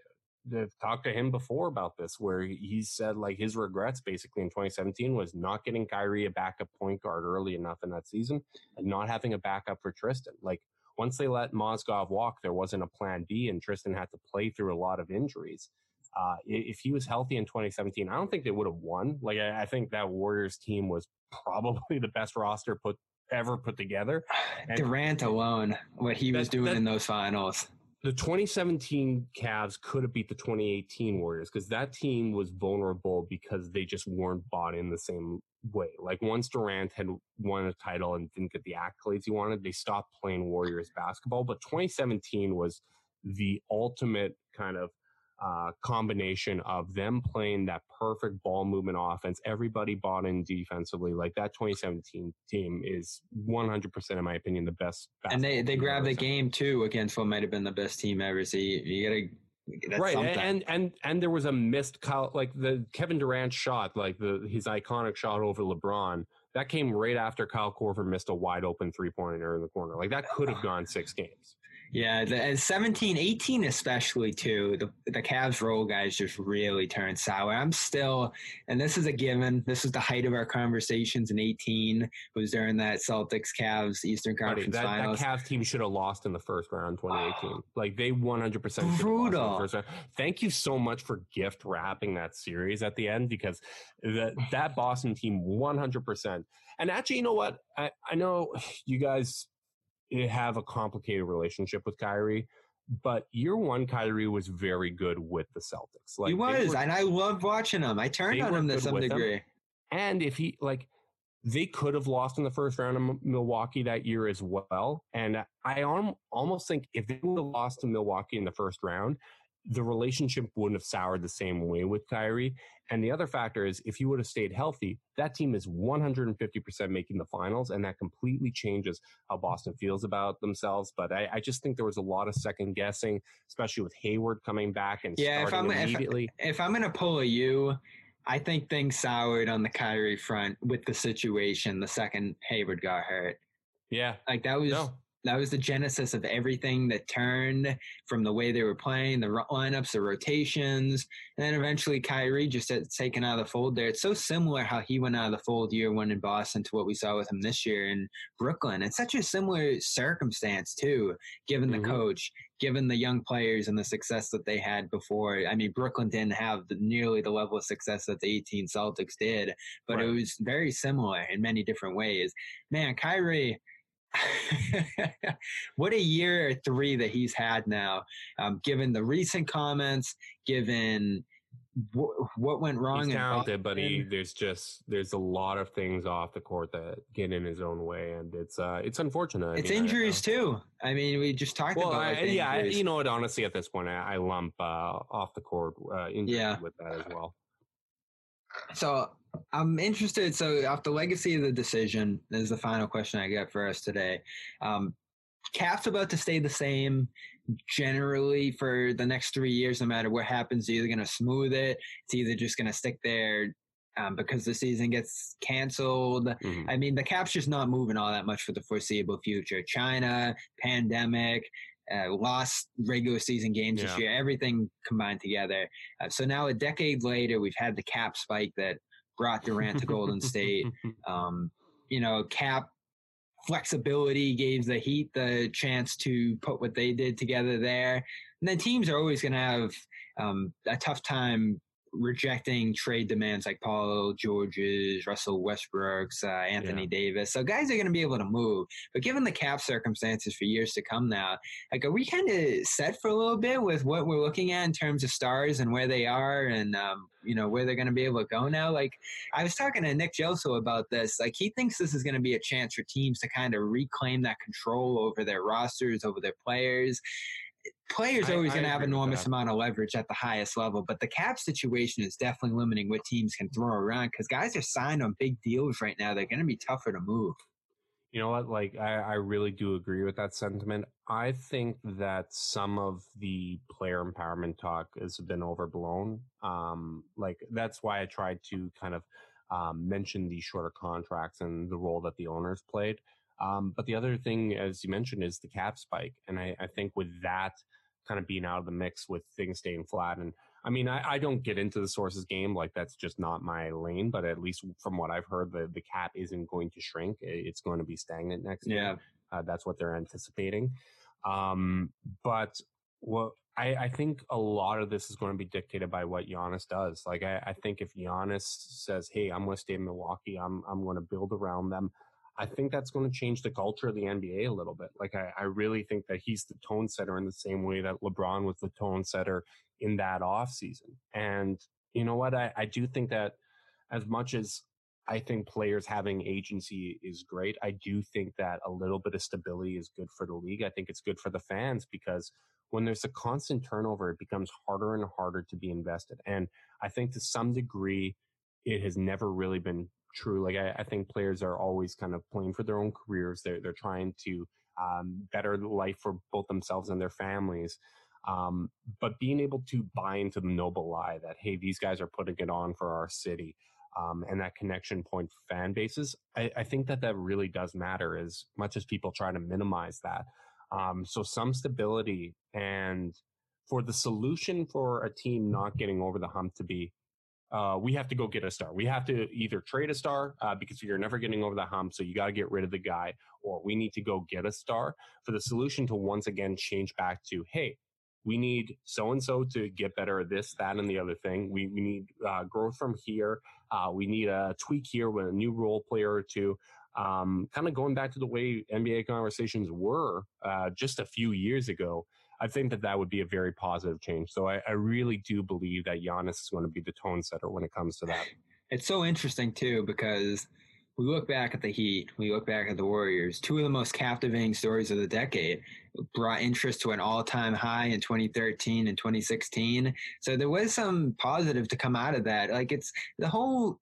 I've talked to him before about this, where he said like his regrets basically in twenty seventeen was not getting Kyrie a backup point guard early enough in that season and not having a backup for Tristan. Like once they let Mozgov walk, there wasn't a plan B, and Tristan had to play through a lot of injuries. Uh, if he was healthy in twenty seventeen, I don't think they would have won. Like I, I think that Warriors team was probably the best roster put ever put together. And Durant alone, what he was that, doing that, in those finals. The twenty seventeen Cavs could have beat the twenty eighteen Warriors because that team was vulnerable because they just weren't bought in the same way. Like once Durant had won a title and didn't get the accolades he wanted, they stopped playing Warriors basketball. But twenty seventeen was the ultimate kind of uh, combination of them playing that perfect ball movement offense. Everybody bought in defensively. Like that twenty seventeen team is one hundred percent, in my opinion, the best. And they, they grabbed the game too against what might have been the best team ever. So you, you gotta, that's right. something. And, and, and there was a missed Kyle, like the Kevin Durant shot, like the, his iconic shot over LeBron that came right after Kyle Korver missed a wide open three pointer in the corner. Like that could have gone six games. Yeah, the, and seventeen, eighteen especially too, the, the Cavs role guys just really turned sour. I'm still, and this is a given, this is the height of our conversations in eighteen, was during that Celtics-Cavs Eastern Conference that, Finals. That Cavs team should have lost in the first round twenty eighteen. Like they one hundred percent should have Brutal. lost in the first round. Thank you so much for gift wrapping that series at the end because the, that Boston team one hundred percent. And actually, you know what? I, I know you guys have a complicated relationship with Kyrie, but year one Kyrie was very good with the Celtics. Like he was, were, and I loved watching him. I turned on him to some degree. Him. And if he like, they could have lost in the first round of Milwaukee that year as well. And I almost think if they would have lost to Milwaukee in the first round, the relationship wouldn't have soured the same way with Kyrie. And the other factor is if he would have stayed healthy, that team is one hundred fifty percent making the finals, and that completely changes how Boston feels about themselves. But I, I just think there was a lot of second guessing, especially with Hayward coming back and yeah, starting if I'm, immediately. If, if I'm going to pull a U, I think things soured on the Kyrie front with the situation the second Hayward got hurt. Yeah. Like that was... No. That was the genesis of everything that turned from the way they were playing, the lineups, the rotations, and then eventually Kyrie just taken out of the fold there. It's so similar how he went out of the fold year one in Boston to what we saw with him this year in Brooklyn. It's such a similar circumstance too, given the mm-hmm. coach, given the young players and the success that they had before. I mean, Brooklyn didn't have the, nearly the level of success that the eighteen Celtics did, but right. It was very similar in many different ways. Man, Kyrie... what a year three that he's had now, um, given the recent comments, given w- what went wrong. He's talented, but he, there's just there's a lot of things off the court that get in his own way, and it's uh it's unfortunate. It's I mean, injuries too. I mean, we just talked well, about I, like, yeah, I, injuries. you know what? Honestly, at this point, I, I lump uh, off the court uh, injuries yeah. with that as well. So I'm interested. So off the legacy of the decision, this is the final question I got for us today. Um, Cap's about to stay the same generally for the next three years, no matter what happens. They're either going to smooth it. It's either just going to stick there um, because the season gets canceled. Mm-hmm. I mean, the Cap's just not moving all that much for the foreseeable future. China, pandemic, Uh, lost regular season games yeah. this year, everything combined together. Uh, so now a decade later, we've had the cap spike that brought Durant to Golden State. Um, you know, cap flexibility gave the Heat the chance to put what they did together there. And then teams are always going to have um, a tough time rejecting trade demands like Paul George's, Russell Westbrook's, uh, Anthony yeah. Davis. So guys are going to be able to move. But given the cap circumstances for years to come now, like, are we kind of set for a little bit with what we're looking at in terms of stars and where they are and, um, you know, where they're going to be able to go now? Like, I was talking to Nick Gelso about this. Like, he thinks this is going to be a chance for teams to kind of reclaim that control over their rosters, over their players. Players are always going to have enormous amount of leverage at the highest level, but the cap situation is definitely limiting what teams can throw around because guys are signed on big deals right now. They're going to be tougher to move. You know what? Like, I, I really do agree with that sentiment. I think that some of the player empowerment talk has been overblown. Um, like, that's why I tried to kind of um, mention the shorter contracts and the role that the owners played. Um, but the other thing, as you mentioned, is the cap spike. And I, I think with that kind of being out of the mix with things staying flat. And I mean, I, I don't get into the sources game. Like, that's just not my lane, but at least from what I've heard, the, the cap isn't going to shrink. It's going to be stagnant next Yeah. year. Uh, that's what they're anticipating. Um, but what I, I think a lot of this is going to be dictated by what Giannis does. Like, I, I think if Giannis says, hey, I'm going to stay in Milwaukee, I'm, I'm going to build around them, I think that's going to change the culture of the N B A a little bit. Like, I, I really think that he's the tone setter in the same way that LeBron was the tone setter in that off season. And you know what? I, I do think that as much as I think players having agency is great, I do think that a little bit of stability is good for the league. I think it's good for the fans, because when there's a constant turnover, it becomes harder and harder to be invested. And I think to some degree, it has never really been true. Like, I, I think players are always kind of playing for their own careers. They're, they're trying to um, better life for both themselves and their families. Um, but being able to buy into the noble lie that, hey, these guys are putting it on for our city, um, and that connection point fan bases, I, I think that that really does matter, as much as people try to minimize that. Um, so some stability, and for the solution for a team not getting over the hump to be, uh, we have to go get a star. We have to either trade a star uh, because you're never getting over the hump, so you got to get rid of the guy, or we need to go get a star. For the solution to once again change back to, hey, we need so-and-so to get better at this, that, and the other thing. We, we need uh, growth from here. Uh, we need a tweak here with a new role player or two. Um, kind of going back to the way N B A conversations were uh, just a few years ago, I think that that would be a very positive change. So I, I really do believe that Giannis is going to be the tone setter when it comes to that. It's so interesting, too, because we look back at the Heat, we look back at the Warriors, two of the most captivating stories of the decade, brought interest to an all-time high in twenty thirteen and twenty sixteen. So there was some positive to come out of that. Like, it's the whole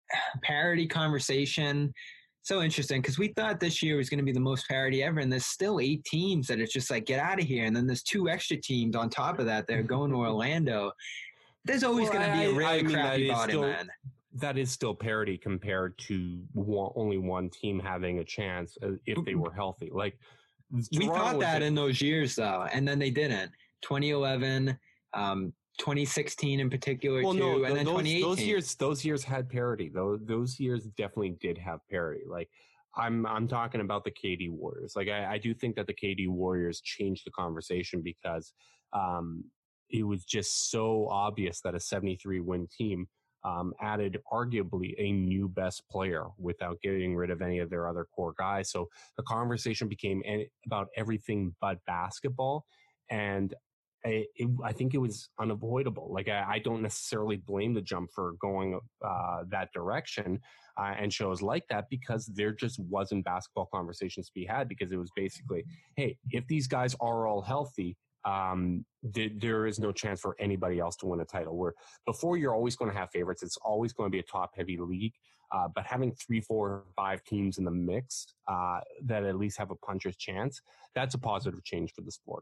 parity conversation. So interesting, because we thought this year was going to be the most parity ever, and there's still eight teams that it's just like, get out of here. And then there's two extra teams on top of that that are going to Orlando. There's always well, going to be a really I mean, crappy body, still, man. That is still parity compared to one, only one team having a chance if they were healthy. Like, we thought that a, in those years, though, and then they didn't. twenty eleven, um, twenty sixteen in particular, well, too, no, and then those, twenty eighteen. Those years, those years had parity. Those those years definitely did have parity. Like, I'm I'm talking about the K D Warriors. Like, I, I do think that the K D Warriors changed the conversation, because um, it was just so obvious that a seventy-three win team um, added arguably a new best player without getting rid of any of their other core guys. So the conversation became any, about everything but basketball, and I, it, I think it was unavoidable. Like, I, I don't necessarily blame the jump for going uh, that direction uh, and shows like that, because there just wasn't basketball conversations to be had, because it was basically, hey, if these guys are all healthy, um, th- there is no chance for anybody else to win a title. Where before, you're always going to have favorites. It's always going to be a top heavy league. Uh, but having three, four, five teams in the mix uh, that at least have a puncher's chance, that's a positive change for the sport.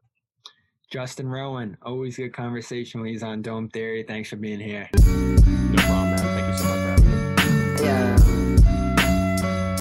Justin Rowan, always good conversation when he's on Dome Theory. Thanks for being here. No problem, man. Thank you so much for having me. Yeah.